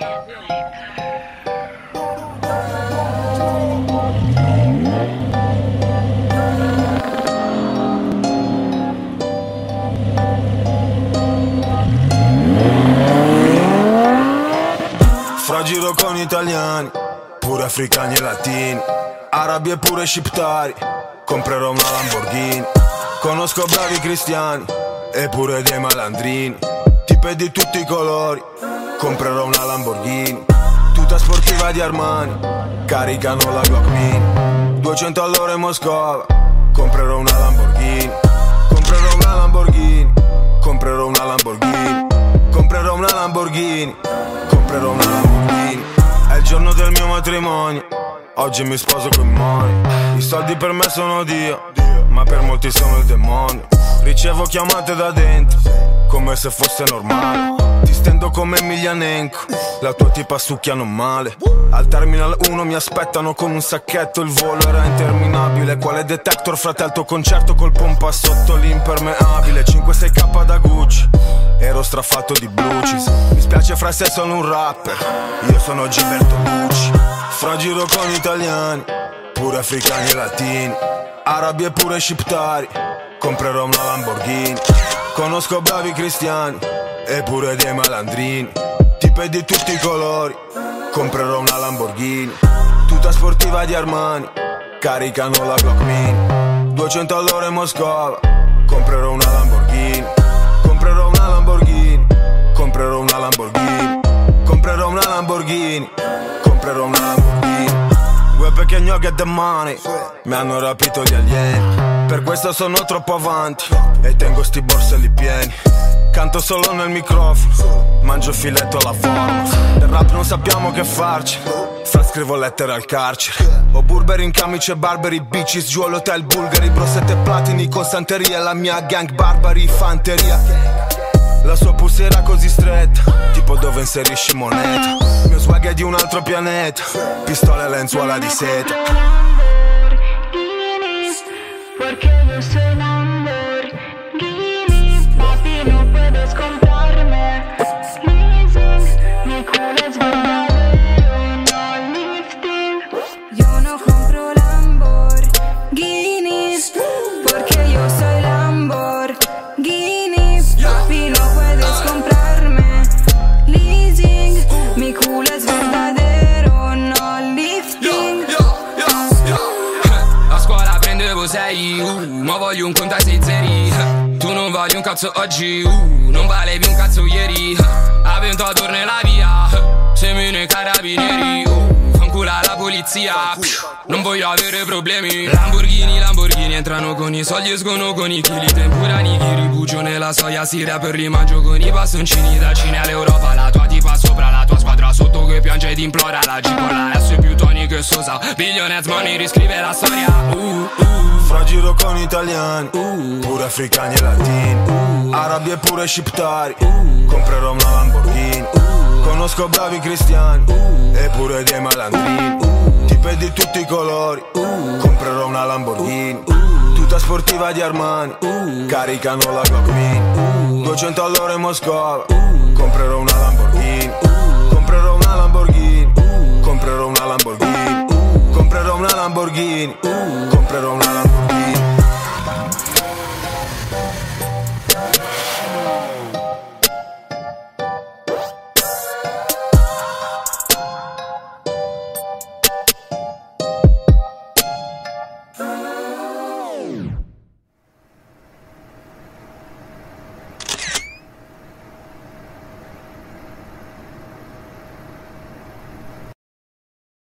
Giro con italiani, pure africani e latini, arabi e pure sciptari. Comprerò una Lamborghini. Conosco bravi cristiani e pure dei malandrini, tipe di tutti i colori. Comprerò una Lamborghini, tutta sportiva di Armani, caricano la Glock Mini, 200 all'ora in Moscova. Comprerò una Lamborghini. Comprerò una Lamborghini. Comprerò una Lamborghini. Comprerò una Lamborghini. Comprerò una Lamborghini. È il giorno del mio matrimonio, oggi mi sposo con money. I soldi per me sono Dio, ma per molti sono il demonio. Ricevo chiamate da dentro, come se fosse normale. Ti stendo come Emilianenko, la tua tipa succhiano male. Al Terminal 1 mi aspettano con un sacchetto, il volo era interminabile. Quale detector, fratello, il tuo concerto col pompa sotto l'impermeabile. 5-6K da Gucci, ero strafatto di blue cheese. Mi spiace fra sei sono un rapper, io sono Gilberto Lucci. Fra giro con italiani, pure africani e latini, arabi e pure sciptari. Comprerò una Lamborghini. Conosco bravi cristiani e pure dei malandrini, tipe di tutti i colori. Comprerò una Lamborghini, tutta sportiva di Armani, caricano la Glock Mini, 200 all'ora in Moscova. Comprerò una Lamborghini. Comprerò una Lamborghini. Comprerò una Lamborghini. Comprerò una Lamborghini. Comprerò una Lamborghini. Due pequeños get the money, mi hanno rapito gli alieni. Per questo sono troppo avanti e tengo sti borselli pieni. Canto solo nel microfono, mangio filetto alla forma. Del rap non sappiamo che farci, fra scrivo lettere al carcere. Ho Burberry in camice Barberi, bitches giù all'hotel Bulgari. Brossette platini con santeria, la mia gang barbari, fanteria. La sua pussy era così stretta, tipo dove inserisci moneta. Il mio swag è di un altro pianeta, pistole e lenzuola di seta. Porque yo soy Lamborghini, papi no puedes comprarme. Leasing, mi culo es verdadero, no lifting. Yo no compro Lamborghinis, porque yo soy Lamborghini, papi no puedes comprarme. Leasing, mi culo es verdadero, no lifting. A scuola prendevo 6, ma voglio un conto ai 6 zeri. Tu non voglio un cazzo oggi, non valevi un cazzo ieri. Avventato nella via, semino i carabinieri. Fancula la polizia, non voglio avere problemi. Lamborghini entrano con i soldi, escono con i chili. Temporani che rifugio nella soia siria, per rimangio con i bastoncini. Da Cina all'Europa, la tua tipa sopra, la tua squadra sotto che piange ed implora. La G con la S più toni che sosa, Billionaires Money riscrive la storia. Fra giro con italiani, pure africani e latini, arabi e pure sciptari. Comprerò una Lamborghini. Conosco bravi cristiani e pure dei malandrini, tipe di tutti i colori. Comprerò una Lamborghini, tutta sportiva di Armani, caricano la Glock Mini, 200 all'ora in Moscova. Comprerò una Lamborghini. Comprerò una Lamborghini. Comprerò una Lamborghini. Comprerò una Lamborghini. Comprerò una Lamborghini.